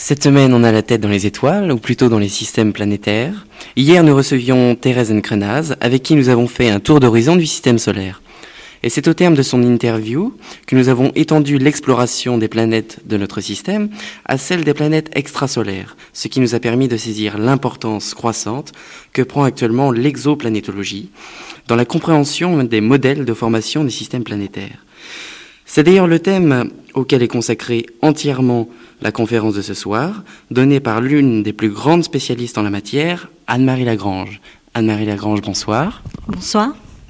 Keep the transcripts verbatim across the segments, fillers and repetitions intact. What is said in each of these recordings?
Cette semaine, on a la tête dans les étoiles, ou plutôt dans les systèmes planétaires. Hier, nous recevions Thérèse Encrenaz, avec qui nous avons fait un tour d'horizon du système solaire. Et c'est au terme de son interview que nous avons étendu l'exploration des planètes de notre système à celle des planètes extrasolaires, ce qui nous a permis de saisir l'importance croissante que prend actuellement l'exoplanétologie dans la compréhension des modèles de formation des systèmes planétaires. C'est d'ailleurs le thème auquel est consacrée entièrement la conférence de ce soir, donnée par l'une des plus grandes spécialistes en la matière, Anne-Marie Lagrange. Anne-Marie Lagrange, bonsoir. Bonsoir.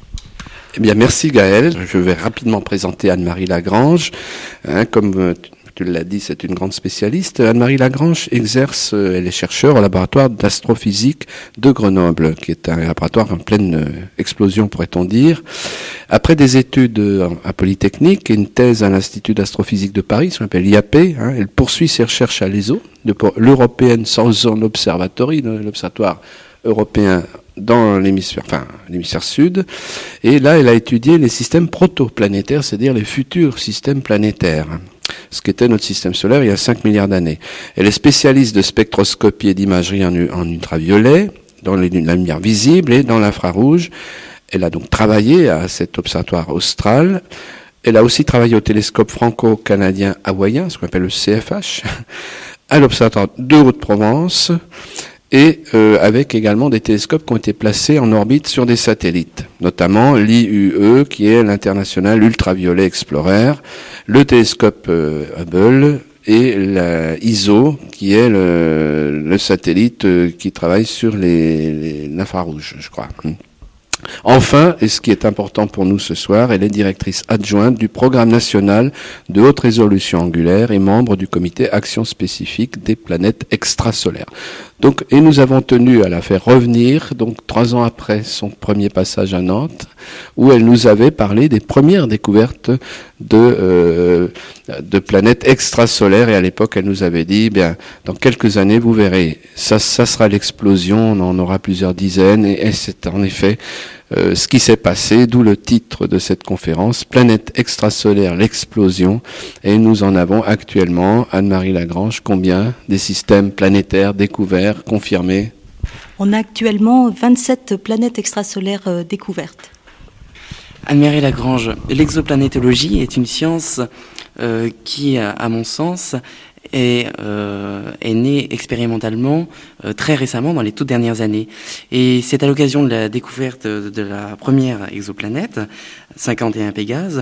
Eh bien, merci Gaëlle. Je vais rapidement présenter Anne-Marie Lagrange. Hein, comme tu l'as dit, c'est une grande spécialiste. Anne-Marie Lagrange exerce, elle est chercheure au laboratoire d'astrophysique de Grenoble, qui est un laboratoire en pleine explosion, pourrait-on dire. Après des études à Polytechnique et une thèse à l'Institut d'astrophysique de Paris, ce qu'on appelle l'I A P, hein, elle poursuit ses recherches à l'E S O, l'European Southern Observatory, l'observatoire européen dans l'hémisphère, enfin, l'hémisphère sud. Et là, elle a étudié les systèmes protoplanétaires, c'est-à-dire les futurs systèmes planétaires, ce qu'était notre système solaire il y a cinq milliards d'années. Elle est spécialiste de spectroscopie et d'imagerie en, en ultraviolet, dans les, la lumière visible et dans l'infrarouge. Elle a donc travaillé à cet observatoire austral. Elle a aussi travaillé au télescope franco-canadien hawaïen, ce qu'on appelle le C F H, à l'observatoire de Haute-Provence, et euh, avec également des télescopes qui ont été placés en orbite sur des satellites, notamment l'I U E, qui est l'International Ultraviolet Explorer, le télescope euh, Hubble, et la I S O, qui est le, le satellite euh, qui travaille sur les, les, l'infrarouge, je crois. Enfin, et ce qui est important pour nous ce soir, elle est directrice adjointe du programme national de haute résolution angulaire et membre du comité action spécifique des planètes extrasolaires. Donc, et nous avons tenu à la faire revenir, donc trois ans après son premier passage à Nantes, où elle nous avait parlé des premières découvertes de, euh, de planètes extrasolaires. Et à l'époque, elle nous avait dit, bien, dans quelques années, vous verrez, ça, ça sera l'explosion, on en aura plusieurs dizaines. Et, et c'est en effet euh, ce qui s'est passé, d'où le titre de cette conférence, Planète extrasolaire, l'explosion. Et nous en avons actuellement, Anne-Marie Lagrange, combien des systèmes planétaires découverts, confirmés? On a actuellement vingt-sept planètes extrasolaires euh, découvertes. Anne-Marie Lagrange, l'exoplanétologie est une science euh, qui, à mon sens, est, euh, est née expérimentalement euh, très récemment, dans les toutes dernières années. Et c'est à l'occasion de la découverte de, de la première exoplanète, cinquante et un Pégase,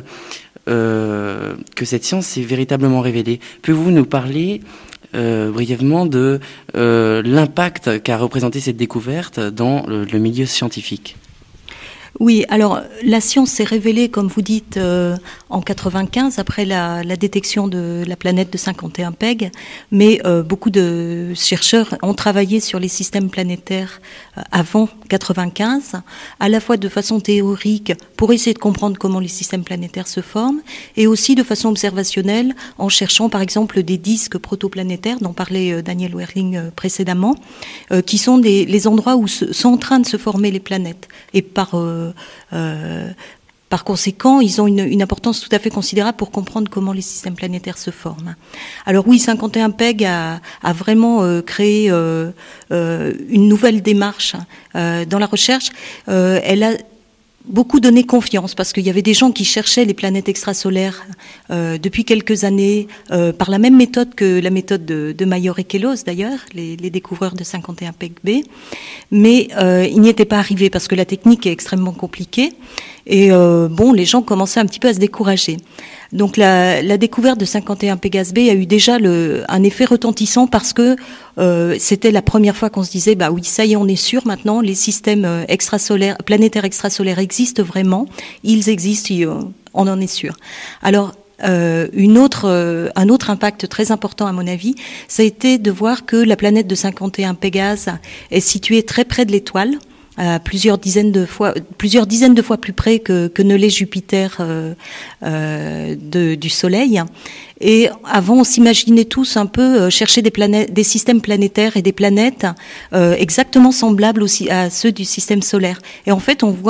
euh, que cette science s'est véritablement révélée. Pouvez-vous nous parler Euh, brièvement de euh, l'impact qu'a représenté cette découverte dans le, le milieu scientifique? Oui, alors la science s'est révélée, comme vous dites, euh, en quatre-vingt-quinze, après la, la détection de la planète de cinquante et un Pég, mais euh, beaucoup de chercheurs ont travaillé sur les systèmes planétaires euh, avant quatre-vingt-quinze, à la fois de façon théorique pour essayer de comprendre comment les systèmes planétaires se forment, et aussi de façon observationnelle en cherchant par exemple des disques protoplanétaires dont parlait euh, Daniel Werling euh, précédemment, euh, qui sont des, les endroits où se, sont en train de se former les planètes, et par euh, Euh, par conséquent, ils ont une, une importance tout à fait considérable pour comprendre comment les systèmes planétaires se forment. Alors oui, cinquante et un Pég a, a vraiment euh, créé euh, euh, une nouvelle démarche euh, dans la recherche. Euh, elle a beaucoup donné confiance parce qu'il y avait des gens qui cherchaient les planètes extrasolaires euh, depuis quelques années euh, par la même méthode que la méthode de, de Major et Kellos d'ailleurs, les, les découvreurs de cinquante et un Pég B, mais euh, ils n'y étaient pas arrivés parce que la technique est extrêmement compliquée et euh, bon, les gens commençaient un petit peu à se décourager. Donc la, la découverte de cinquante et un Pégase B a eu déjà le, un effet retentissant parce que euh, c'était la première fois qu'on se disait bah oui, ça y est, on est sûr maintenant, les systèmes extrasolaires, planétaires extrasolaires existent vraiment, ils existent, on en est sûr. Alors Euh, une autre, euh, un autre impact très important à mon avis, ça a été de voir que la planète de cinquante et un Pégase est située très près de l'étoile, à plusieurs dizaines de fois, plusieurs dizaines de fois plus près que, que ne l'est Jupiter euh, euh, de, du Soleil. Et avant, on s'imaginait tous un peu euh, chercher des planètes, des systèmes planétaires et des planètes euh, exactement semblables aussi à ceux du système solaire. Et en fait, on voit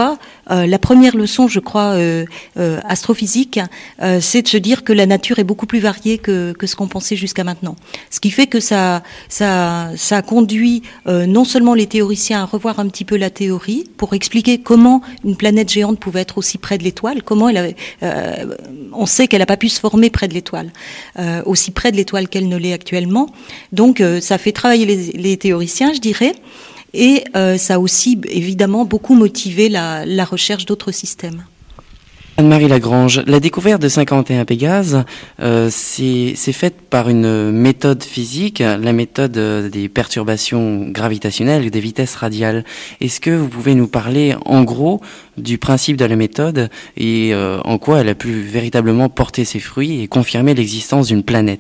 Euh, la première leçon, je crois, euh, euh, astrophysique, euh, c'est de se dire que la nature est beaucoup plus variée que, que ce qu'on pensait jusqu'à maintenant. Ce qui fait que ça, ça, ça a conduit euh, non seulement les théoriciens à revoir un petit peu la théorie pour expliquer comment une planète géante pouvait être aussi près de l'étoile, comment elle avait, euh, on sait qu'elle n'a pas pu se former près de l'étoile, euh, aussi près de l'étoile qu'elle ne l'est actuellement. Donc, euh, ça fait travailler les, les théoriciens, je dirais. Et euh, ça a aussi, évidemment, beaucoup motivé la, la recherche d'autres systèmes. Anne-Marie Lagrange, la découverte de cinquante et un Pégase, euh, c'est, c'est faite par une méthode physique, la méthode des perturbations gravitationnelles et des vitesses radiales. Est-ce que vous pouvez nous parler, en gros, du principe de la méthode et euh, en quoi elle a pu véritablement porter ses fruits et confirmer l'existence d'une planète ?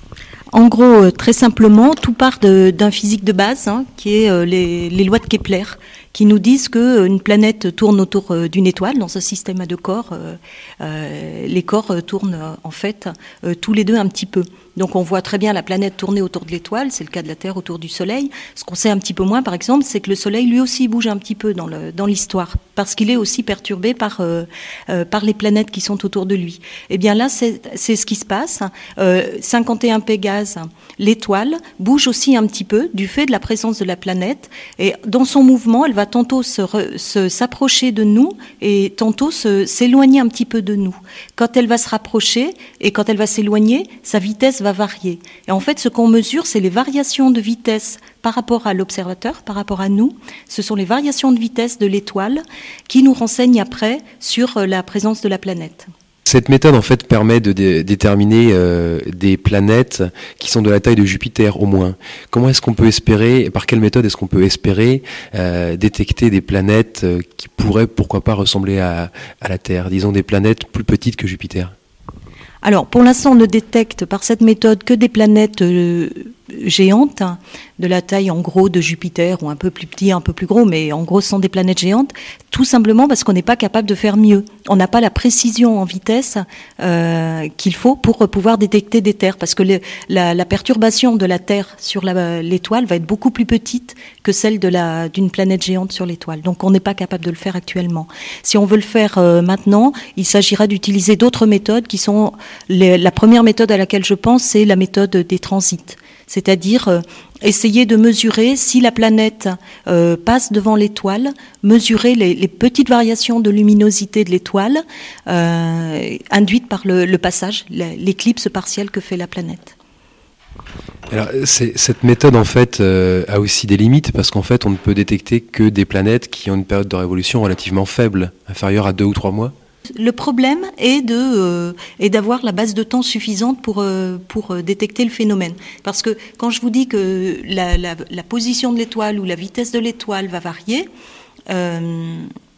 En gros, très simplement, tout part de, d'un physique de base, hein, qui est euh, les, les lois de Kepler, qui nous disent qu'une planète tourne autour euh, d'une étoile. Dans un système à deux corps, euh, euh, les corps euh, tournent euh, en fait euh, tous les deux un petit peu. Donc on voit très bien la planète tourner autour de l'étoile, c'est le cas de la Terre autour du Soleil. Ce qu'on sait un petit peu moins, par exemple, c'est que le Soleil lui aussi bouge un petit peu dans, le, dans l'histoire, parce qu'il est aussi perturbé par, euh, euh, par les planètes qui sont autour de lui. Et bien là, c'est, c'est ce qui se passe. Euh, cinquante et un Pégase, l'étoile bouge aussi un petit peu du fait de la présence de la planète, et dans son mouvement, elle va tantôt se, re, se s'approcher de nous et tantôt se, s'éloigner un petit peu de nous. Quand elle va se rapprocher et quand elle va s'éloigner, sa vitesse va varier. Et en fait, ce qu'on mesure, c'est les variations de vitesse par rapport à l'observateur, par rapport à nous. Ce sont les variations de vitesse de l'étoile qui nous renseignent après sur la présence de la planète. Cette méthode, en fait, permet de dé- déterminer euh, des planètes qui sont de la taille de Jupiter, au moins. Comment est-ce qu'on peut espérer, par quelle méthode est-ce qu'on peut espérer euh, détecter des planètes euh, qui pourraient, pourquoi pas, ressembler à, à la Terre, disons des planètes plus petites que Jupiter ? Alors, pour l'instant, on ne détecte par cette méthode que des planètes euh, géantes, hein, de la taille en gros de Jupiter, ou un peu plus petit, un peu plus gros, mais en gros ce sont des planètes géantes, tout simplement parce qu'on n'est pas capable de faire mieux. On n'a pas la précision en vitesse euh, qu'il faut pour pouvoir détecter des terres, parce que le, la, la perturbation de la Terre sur la, l'étoile va être beaucoup plus petite que celle de la, d'une planète géante sur l'étoile. Donc on n'est pas capable de le faire actuellement. Si on veut le faire euh, maintenant, il s'agira d'utiliser d'autres méthodes qui sont... Les, la première méthode à laquelle je pense, c'est la méthode des transits. C'est-à-dire euh, essayer de mesurer si la planète euh, passe devant l'étoile, mesurer les, les petites variations de luminosité de l'étoile euh, induites par le, le passage, l'éclipse partielle que fait la planète. Alors, c'est, cette méthode, en fait, euh, a aussi des limites, parce qu'en fait, on ne peut détecter que des planètes qui ont une période de révolution relativement faible, inférieure à deux ou trois mois. Le problème est de euh, est d'avoir la base de temps suffisante pour euh, pour euh, détecter le phénomène. Parce que quand je vous dis que la, la, la position de l'étoile ou la vitesse de l'étoile va varier, euh,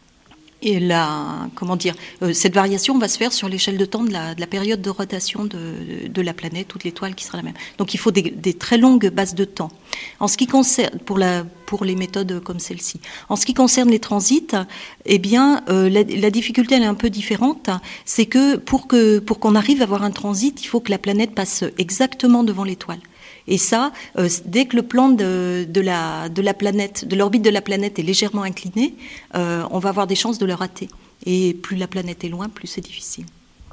et la comment dire, euh, cette variation va se faire sur l'échelle de temps de la, de la période de rotation de, de la planète ou de l'étoile qui sera la même. Donc il faut des, des très longues bases de temps. En ce qui concerne pour la pour les méthodes comme celle-ci. En ce qui concerne les transits, eh bien euh, la, la difficulté elle est un peu différente. C'est que pour que pour qu'on arrive à avoir un transit, il faut que la planète passe exactement devant l'étoile. Et ça, euh, dès que le plan de, de, la, de la planète, de l'orbite de la planète est légèrement incliné, euh, on va avoir des chances de le rater. Et plus la planète est loin, plus c'est difficile.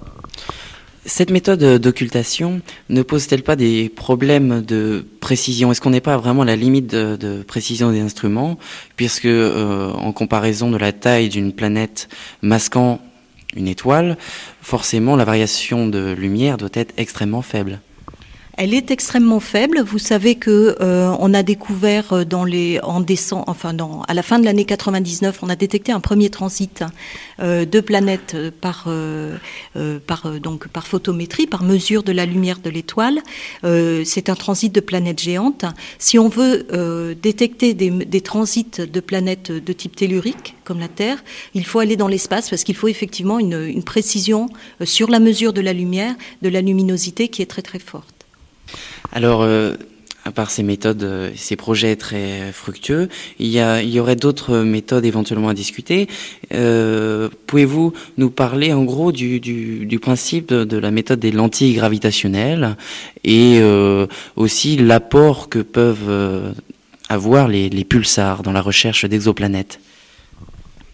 Cette méthode d'occultation ne pose-t-elle pas des problèmes de précision ? Est-ce qu'on n'est pas vraiment à la limite de, de précision des instruments, puisque euh, en comparaison de la taille d'une planète masquant une étoile, forcément la variation de lumière doit être extrêmement faible ? Elle est extrêmement faible. Vous savez que euh, on a découvert dans les en décembre, enfin dans à la fin de l'année quatre-vingt-dix-neuf, on a détecté un premier transit euh, de planètes par euh, euh, par donc par photométrie, par mesure de la lumière de l'étoile. Euh, c'est un transit de planètes géantes. Si on veut euh, détecter des, des transits de planètes de type tellurique comme la Terre, il faut aller dans l'espace parce qu'il faut effectivement une, une précision sur la mesure de la lumière, de la luminosité qui est très très forte. Alors, euh, à part ces méthodes, euh, ces projets très fructueux, il y, a, il y aurait d'autres méthodes éventuellement à discuter. Euh, pouvez-vous nous parler en gros du, du, du principe de, de la méthode des lentilles gravitationnelles et euh, aussi l'apport que peuvent euh, avoir les, les pulsars dans la recherche d'exoplanètes ?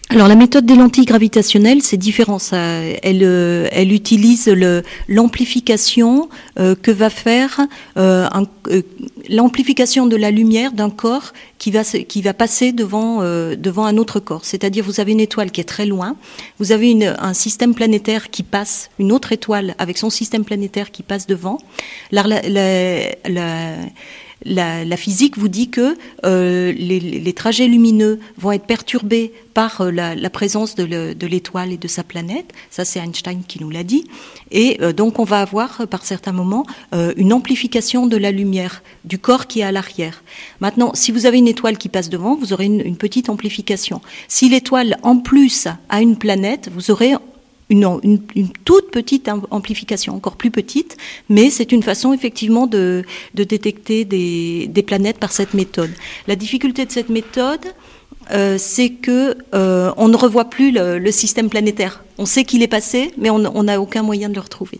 Alors la méthode des lentilles gravitationnelles, c'est différent. Ça, elle, euh, elle utilise le, l'amplification euh, que va faire euh, un, euh, l'amplification de la lumière d'un corps qui va qui va passer devant euh, devant un autre corps. C'est-à-dire vous avez une étoile qui est très loin, vous avez une, un système planétaire qui passe, une autre étoile avec son système planétaire qui passe devant. La, la, la, la La, la physique vous dit que euh, les, les trajets lumineux vont être perturbés par euh, la, la présence de, le, de l'étoile et de sa planète. Ça, c'est Einstein qui nous l'a dit. Et euh, donc, on va avoir, euh, par certains moments, euh, une amplification de la lumière du corps qui est à l'arrière. Maintenant, si vous avez une étoile qui passe devant, vous aurez une, une petite amplification. Si l'étoile, en plus, a une planète, vous aurez Une, une, une toute petite amplification, encore plus petite, mais c'est une façon effectivement de, de détecter des, des planètes par cette méthode. La difficulté de cette méthode, euh, c'est que euh, on ne revoit plus le, le système planétaire. On sait qu'il est passé, mais on n'a aucun moyen de le retrouver.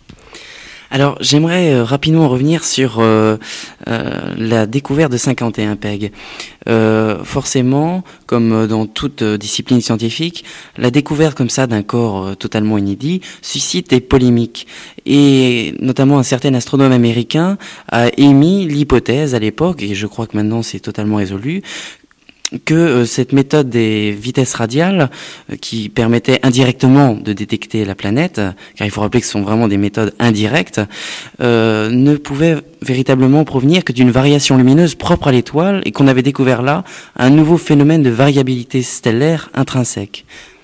Alors, j'aimerais euh, rapidement revenir sur euh, euh, la découverte de cinquante et un Peg. Euh, forcément, comme dans toute euh, discipline scientifique, la découverte comme ça d'un corps euh, totalement inédit suscite des polémiques. Et notamment un certain astronome américain a émis l'hypothèse à l'époque, et je crois que maintenant c'est totalement résolu, que euh, cette méthode des vitesses radiales, euh, qui permettait indirectement de détecter la planète, car il faut rappeler que ce sont vraiment des méthodes indirectes, euh, ne pouvait véritablement provenir que d'une variation lumineuse propre à l'étoile, et qu'on avait découvert là un nouveau phénomène de variabilité stellaire intrinsèque.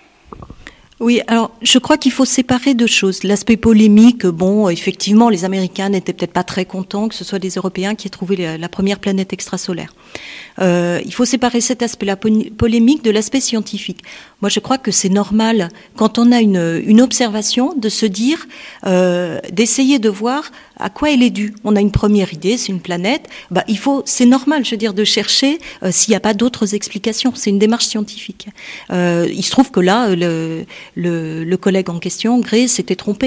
Oui, alors je crois qu'il faut séparer deux choses. L'aspect polémique, bon, effectivement, les Américains n'étaient peut-être pas très contents que ce soit des Européens qui aient trouvé la, la première planète extrasolaire. Euh, il faut séparer cet aspect-là polémique de l'aspect scientifique. Moi, je crois que c'est normal, quand on a une, une observation, de se dire, euh, d'essayer de voir à quoi elle est due. On a une première idée, c'est une planète. Bah, il faut, c'est normal, je veux dire, de chercher euh, s'il n'y a pas d'autres explications. C'est une démarche scientifique. Euh, il se trouve que là, le, le, le collègue en question, Gray, s'était trompé.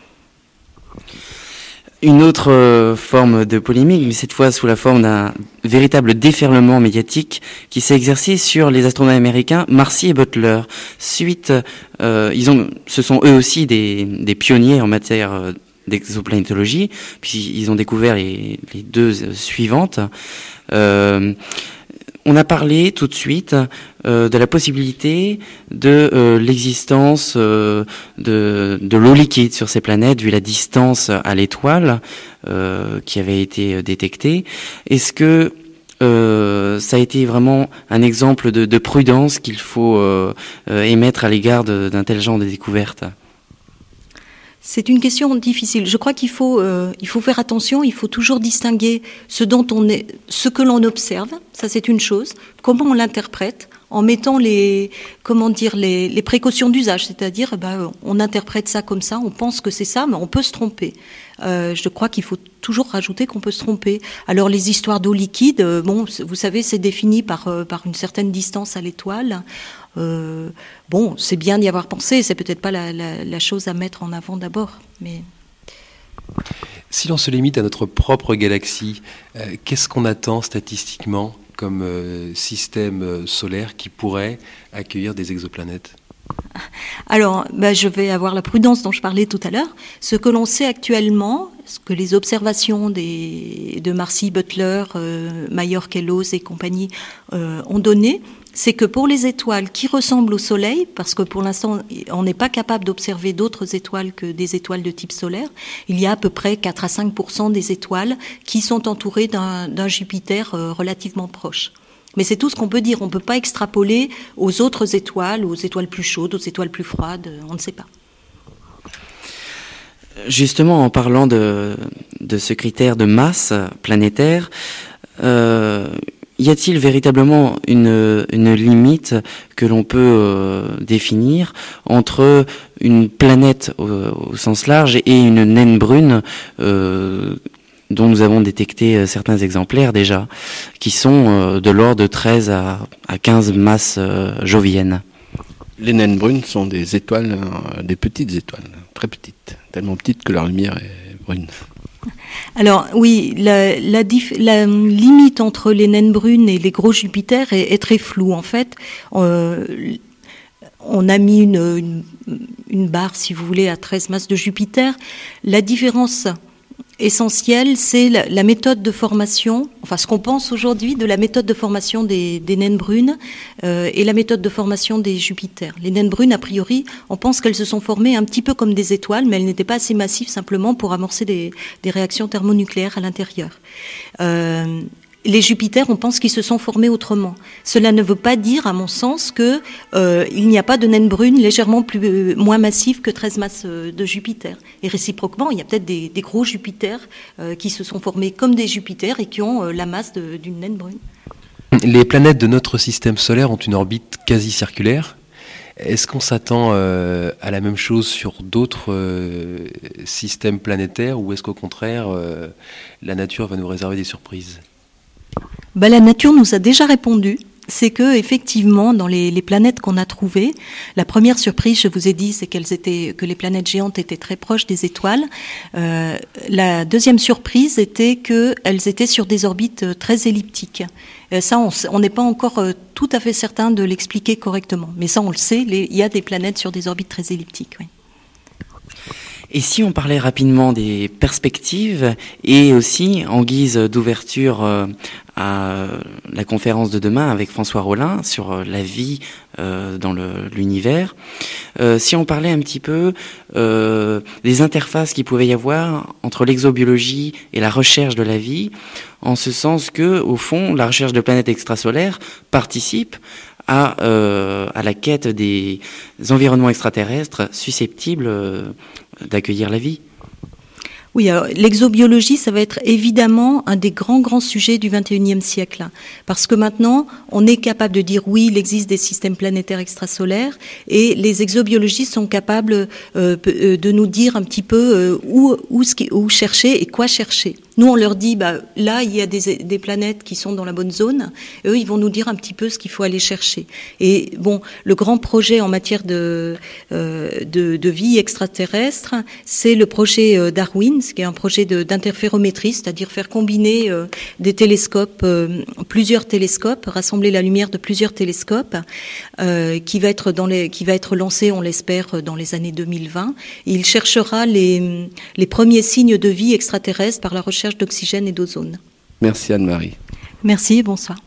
Une autre euh, forme de polémique, mais cette fois sous la forme d'un véritable déferlement médiatique qui s'est exercé sur les astronomes américains Marcy et Butler. Suite, euh, ils ont, ce sont eux aussi des, des pionniers en matière euh, d'exoplanétologie, puisqu'ils ont découvert les, les deux suivantes. Euh, On a parlé tout de suite euh, de la possibilité de euh, l'existence euh, de, de l'eau liquide sur ces planètes, vu la distance à l'étoile euh, qui avait été détectée. Est-ce que euh, ça a été vraiment un exemple de, de prudence qu'il faut euh, euh, émettre à l'égard de, d'un tel genre de découverte ? C'est une question difficile. Je crois qu'il faut, euh, il faut faire attention. Il faut toujours distinguer ce dont on est, ce que l'on observe. Ça, c'est une chose. Comment on l'interprète, en mettant les, comment dire, les, les précautions d'usage. C'est-à-dire, ben, on interprète ça comme ça. On pense que c'est ça, mais on peut se tromper. Euh, je crois qu'il faut toujours rajouter qu'on peut se tromper. Alors, les histoires d'eau liquide, euh, bon, vous savez, c'est défini par, euh, par une certaine distance à l'étoile. Euh, bon, c'est bien d'y avoir pensé, c'est peut-être pas la, la, la chose à mettre en avant d'abord. Mais... Si l'on se limite à notre propre galaxie, euh, qu'est-ce qu'on attend statistiquement comme euh, système solaire qui pourrait accueillir des exoplanètes ? Alors, ben, je vais avoir la prudence dont je parlais tout à l'heure. Ce que l'on sait actuellement, ce que les observations des, de Marcy, Butler, euh, Mayor-Kellos et compagnie euh, ont donné, c'est que pour les étoiles qui ressemblent au Soleil, parce que pour l'instant, on n'est pas capable d'observer d'autres étoiles que des étoiles de type solaire, il y a à peu près quatre à cinq pour cent des étoiles qui sont entourées d'un, d'un Jupiter euh, relativement proche. Mais c'est tout ce qu'on peut dire. On ne peut pas extrapoler aux autres étoiles, aux étoiles plus chaudes, aux étoiles plus froides, on ne sait pas. Justement, en parlant de, de ce critère de masse planétaire, euh, y a-t-il véritablement une, une limite que l'on peut euh, définir entre une planète au, au sens large et une naine brune euh, dont nous avons détecté certains exemplaires déjà, qui sont euh, de l'ordre de treize à quinze masses euh, joviennes. Les naines brunes sont des étoiles, euh, des petites étoiles, très petites, tellement petites que leur lumière est brune. Alors oui, la, la, dif, la limite entre les naines brunes et les gros Jupiters est, est très floue. En fait, euh, on a mis une, une, une barre, si vous voulez, à treize masses de Jupiter. La différence essentielle, c'est la, la méthode de formation, enfin ce qu'on pense aujourd'hui de la méthode de formation des, des naines brunes euh, et la méthode de formation des Jupiters. Les naines brunes, a priori, on pense qu'elles se sont formées un petit peu comme des étoiles, mais elles n'étaient pas assez massives simplement pour amorcer des, des réactions thermonucléaires à l'intérieur. Euh, Les Jupiters, on pense qu'ils se sont formés autrement. Cela ne veut pas dire, à mon sens, que euh, il n'y a pas de naines brunes légèrement plus, euh, moins massives que treize masses de Jupiter. Et réciproquement, il y a peut-être des, des gros Jupiters euh, qui se sont formés comme des Jupiters et qui ont euh, la masse de, d'une naine brune. Les planètes de notre système solaire ont une orbite quasi circulaire. Est-ce qu'on s'attend euh, à la même chose sur d'autres euh, systèmes planétaires, ou est-ce qu'au contraire, euh, la nature va nous réserver des surprises ? Ben, la nature nous a déjà répondu. C'est que, effectivement, dans les, les planètes qu'on a trouvées, la première surprise, je vous ai dit, c'est qu'elles étaient, que les planètes géantes étaient très proches des étoiles. Euh, la deuxième surprise était qu'elles étaient sur des orbites très elliptiques. Euh, ça, on n'est pas encore euh, tout à fait certain de l'expliquer correctement. Mais ça, on le sait, il y a des planètes sur des orbites très elliptiques, oui. Et si on parlait rapidement des perspectives et aussi en guise d'ouverture euh, à la conférence de demain avec François Rollin sur euh, la vie euh, dans le, l'univers, euh, si on parlait un petit peu euh, des interfaces qu'il pouvait y avoir entre l'exobiologie et la recherche de la vie, en ce sens que, au fond, la recherche de planètes extrasolaires participe à, euh, à la quête des environnements extraterrestres susceptibles euh, d'accueillir la vie. Oui, alors, l'exobiologie, ça va être évidemment un des grands, grands sujets du vingt et unième siècle. Parce que maintenant, on est capable de dire oui, il existe des systèmes planétaires extrasolaires, et les exobiologistes sont capables euh, de nous dire un petit peu euh, où, où, où chercher et quoi chercher. Nous, on leur dit, bah, là, il y a des, des planètes qui sont dans la bonne zone. Et eux, ils vont nous dire un petit peu ce qu'il faut aller chercher. Et bon, le grand projet en matière de, euh, de, de vie extraterrestre, c'est le projet euh, Darwin, qui est un projet de, d'interférométrie, c'est-à-dire faire combiner euh, des télescopes, euh, plusieurs télescopes, rassembler la lumière de plusieurs télescopes, euh, qui va être dans les, qui va être lancé, on l'espère, dans les années deux mille vingt. Et il cherchera les, les premiers signes de vie extraterrestre par la recherche d'oxygène et d'ozone. Merci Anne-Marie. Merci et bonsoir.